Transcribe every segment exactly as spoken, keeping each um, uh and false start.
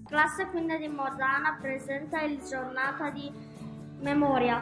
Classe quinta di Modana presenta il giornata di memoria.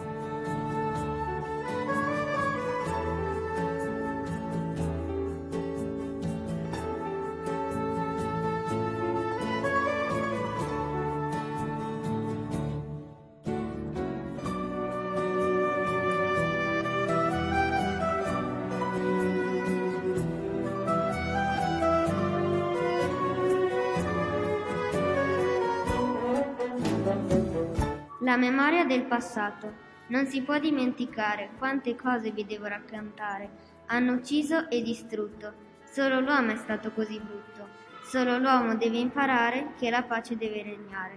La memoria del passato. Non si può dimenticare quante cose vi devo raccontare. Hanno ucciso e distrutto. Solo l'uomo è stato così brutto. Solo l'uomo deve imparare che la pace deve regnare.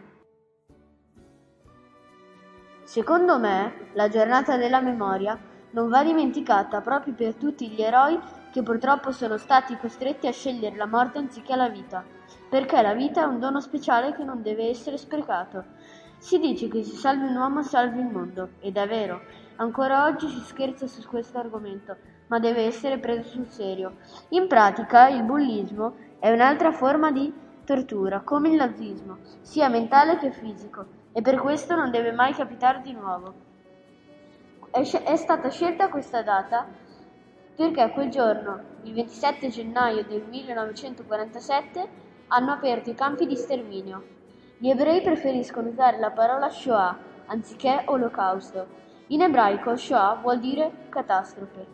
Secondo me, la giornata della memoria non va dimenticata proprio per tutti gli eroi che purtroppo sono stati costretti a scegliere la morte anziché la vita, perché la vita è un dono speciale che non deve essere sprecato. Si dice che se salvi un uomo salvi il mondo, ed è vero. Ancora oggi si scherza su questo argomento, ma deve essere preso sul serio. In pratica, il bullismo è un'altra forma di tortura, come il nazismo, sia mentale che fisico, e per questo non deve mai capitare di nuovo. È, è stata scelta questa data perché quel giorno, il ventisette gennaio del millenovecentoquarantasette, hanno aperto i campi di sterminio. Gli ebrei preferiscono usare la parola Shoah anziché olocausto. In ebraico Shoah vuol dire catastrofe.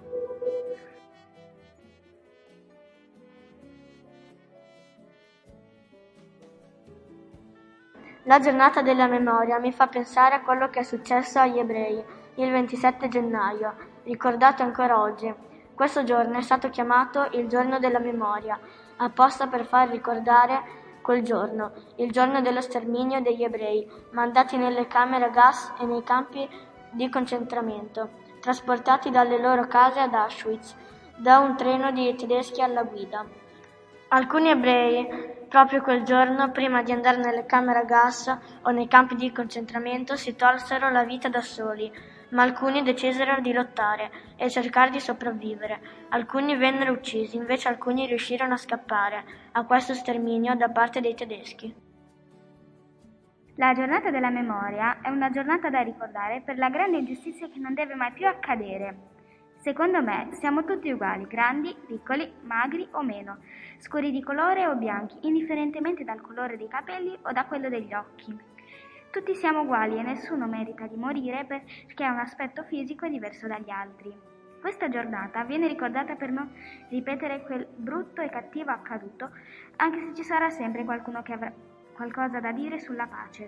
La giornata della memoria mi fa pensare a quello che è successo agli ebrei il ventisette gennaio, ricordato ancora oggi. Questo giorno è stato chiamato il giorno della memoria, apposta per far ricordare quel giorno, il giorno dello sterminio degli ebrei, mandati nelle camere a gas e nei campi di concentramento, trasportati dalle loro case ad Auschwitz, da un treno di tedeschi alla guida. Alcuni ebrei, proprio quel giorno, prima di andare nelle camere a gas o nei campi di concentramento, si tolsero la vita da soli, ma alcuni decisero di lottare e cercare di sopravvivere. Alcuni vennero uccisi, invece alcuni riuscirono a scappare a questo sterminio da parte dei tedeschi. La giornata della memoria è una giornata da ricordare per la grande ingiustizia che non deve mai più accadere. Secondo me siamo tutti uguali, grandi, piccoli, magri o meno, scuri di colore o bianchi, indifferentemente dal colore dei capelli o da quello degli occhi. Tutti siamo uguali e nessuno merita di morire perché ha un aspetto fisico diverso dagli altri. Questa giornata viene ricordata per non ripetere quel brutto e cattivo accaduto, anche se ci sarà sempre qualcuno che avrà qualcosa da dire sulla pace.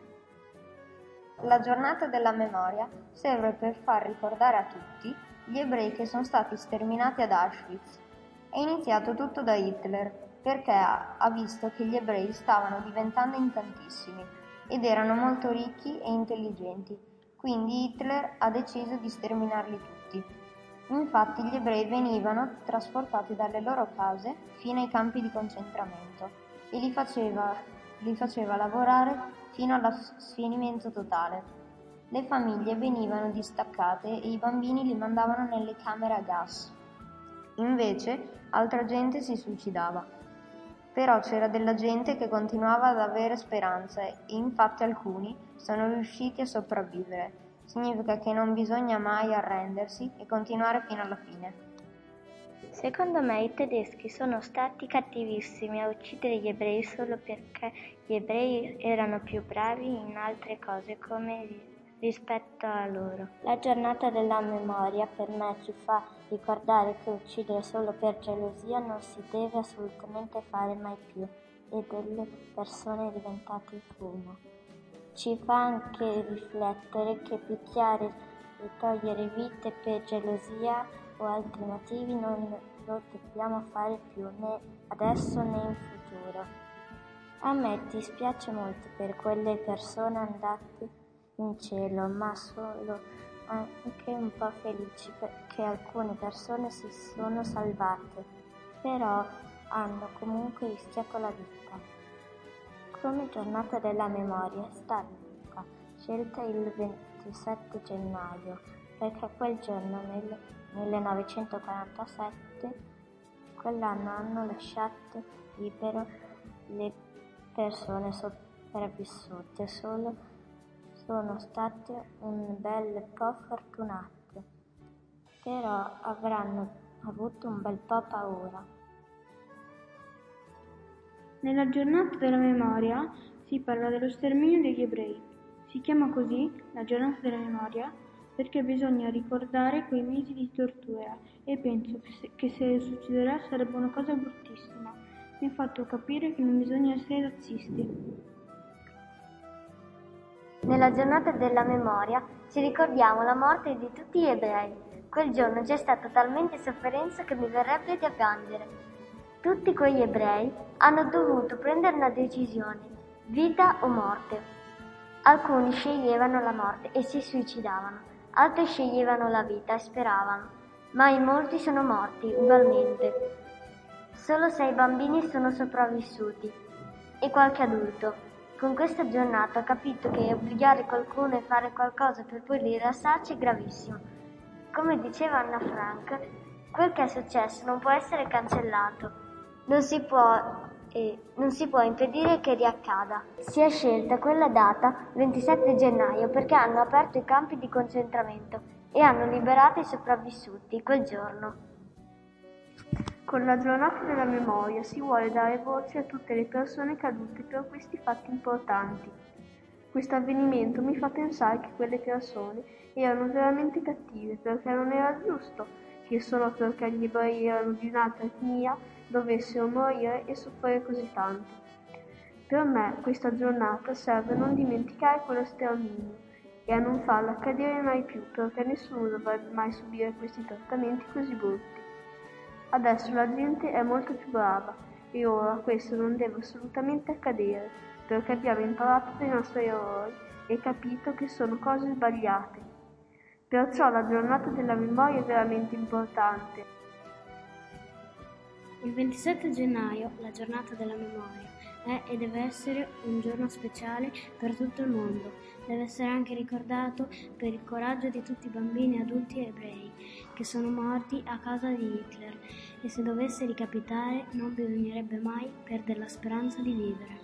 La giornata della memoria serve per far ricordare a tutti gli ebrei che sono stati sterminati ad Auschwitz. È iniziato tutto da Hitler, perché ha, ha visto che gli ebrei stavano diventando in tantissimi ed erano molto ricchi e intelligenti, quindi Hitler ha deciso di sterminarli tutti. Infatti gli ebrei venivano trasportati dalle loro case fino ai campi di concentramento e li faceva, li faceva lavorare fino allo sfinimento totale. Le famiglie venivano distaccate e i bambini li mandavano nelle camere a gas. Invece altra gente si suicidava. Però c'era della gente che continuava ad avere speranza e infatti alcuni sono riusciti a sopravvivere. Significa che non bisogna mai arrendersi e continuare fino alla fine. Secondo me i tedeschi sono stati cattivissimi a uccidere gli ebrei solo perché gli ebrei erano più bravi in altre cose come rispetto a loro. La giornata della memoria per me ci fa ricordare che uccidere solo per gelosia non si deve assolutamente fare mai più e delle persone diventate fumo. Ci fa anche riflettere che picchiare e togliere vite per gelosia o altri motivi non lo dobbiamo fare più né adesso né in futuro. A me dispiace molto per quelle persone andate in cielo, ma sono anche un po' felici perché alcune persone si sono salvate, però hanno comunque rischiato la vita. Come giornata della memoria è stata scelta il ventisette gennaio, perché quel giorno nel millenovecentoquarantasette, quell'anno hanno lasciato libero le persone sotto sopravvissuti solo sono stati un bel po' fortunati, però avranno avuto un bel po' paura. Nella giornata della memoria si parla dello sterminio degli ebrei. Si chiama così la giornata della memoria perché bisogna ricordare quei mesi di tortura e penso che se, che se succederà sarebbe una cosa bruttissima. Mi ha fatto capire che non bisogna essere razzisti. Nella giornata della memoria ci ricordiamo la morte di tutti gli ebrei. Quel giorno c'è stata talmente sofferenza che mi verrebbe da piangere. Tutti quegli ebrei hanno dovuto prendere una decisione, vita o morte. Alcuni sceglievano la morte e si suicidavano, altri sceglievano la vita e speravano, ma in molti sono morti ugualmente. Solo sei bambini sono sopravvissuti e qualche adulto. Con questa giornata ho capito che obbligare qualcuno a fare qualcosa per poi rilassarci è gravissimo. Come diceva Anna Frank, quel che è successo non può essere cancellato, non si può, eh, non si può impedire che riaccada. Si è scelta quella data, ventisette gennaio, perché hanno aperto i campi di concentramento e hanno liberato i sopravvissuti quel giorno. Con la giornata della memoria si vuole dare voce a tutte le persone cadute per questi fatti importanti. Questo avvenimento mi fa pensare che quelle persone erano veramente cattive, perché non era giusto che solo perché gli ebrei erano di un'altra etnia dovessero morire e soffrire così tanto. Per me questa giornata serve a non dimenticare quello sterminio e a non farlo accadere mai più, perché nessuno dovrebbe mai subire questi trattamenti così brutti. Adesso la gente è molto più brava e ora questo non deve assolutamente accadere, perché abbiamo imparato dai nostri errori e capito che sono cose sbagliate. Perciò la giornata della memoria è veramente importante. Il ventisette gennaio, la giornata della memoria, è e deve essere un giorno speciale per tutto il mondo. Deve essere anche ricordato per il coraggio di tutti i bambini, adulti e ebrei che sono morti a causa di Hitler e se dovesse ricapitare non bisognerebbe mai perdere la speranza di vivere.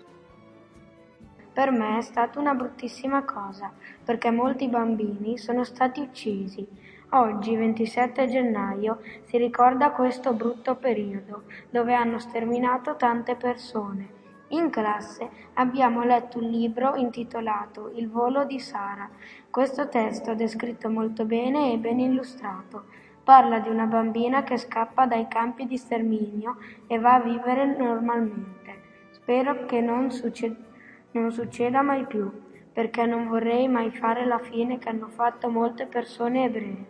Per me è stata una bruttissima cosa, perché molti bambini sono stati uccisi. Oggi, ventisette gennaio, si ricorda questo brutto periodo, dove hanno sterminato tante persone. In classe abbiamo letto un libro intitolato Il volo di Sara. Questo testo è descritto molto bene e ben illustrato. Parla di una bambina che scappa dai campi di sterminio e va a vivere normalmente. Spero che non, succe- non succeda mai più, perché non vorrei mai fare la fine che hanno fatto molte persone ebree.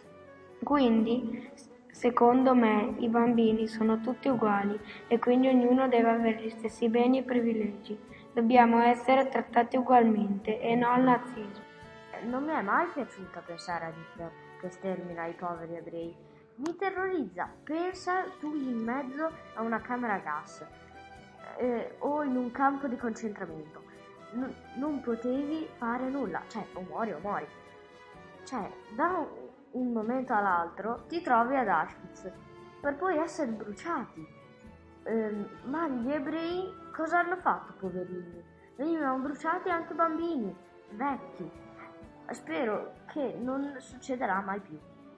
Quindi, secondo me, i bambini sono tutti uguali e quindi ognuno deve avere gli stessi beni e privilegi. Dobbiamo essere trattati ugualmente e no al nazismo. Non mi è mai piaciuta pensare a Hitler che stermina i poveri ebrei. Mi terrorizza. Pensa tu in mezzo a una camera a gas eh, o in un campo di concentramento. N- non potevi fare nulla. Cioè, o muori o muori. Cioè, da un, un momento all'altro ti trovi ad Auschwitz per poi essere bruciati. Eh, ma gli ebrei cosa hanno fatto, poverini? Venivano bruciati anche bambini, vecchi. Spero che non succederà mai più.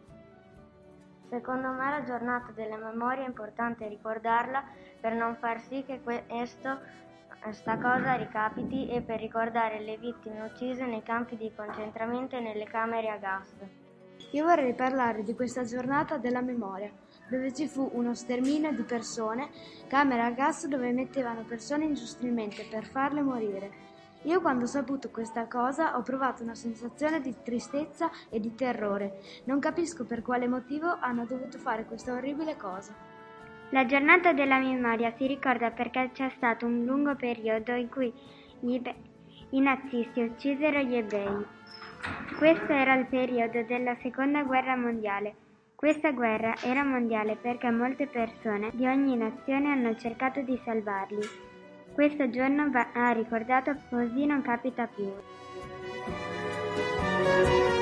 Secondo me la giornata della memoria è importante ricordarla per non far sì che questo, questa cosa ricapiti e per ricordare le vittime uccise nei campi di concentramento e nelle camere a gas. Io vorrei parlare di questa giornata della memoria, dove ci fu uno sterminio di persone, camere a gas dove mettevano persone ingiustamente per farle morire. Io quando ho saputo questa cosa ho provato una sensazione di tristezza e di terrore. Non capisco per quale motivo hanno dovuto fare questa orribile cosa. La giornata della memoria si ricorda perché c'è stato un lungo periodo in cui gli, i nazisti uccisero gli ebrei. Questo era il periodo della seconda guerra mondiale. Questa guerra era mondiale perché molte persone di ogni nazione hanno cercato di salvarli. Questo giorno va ricordato così non capita più.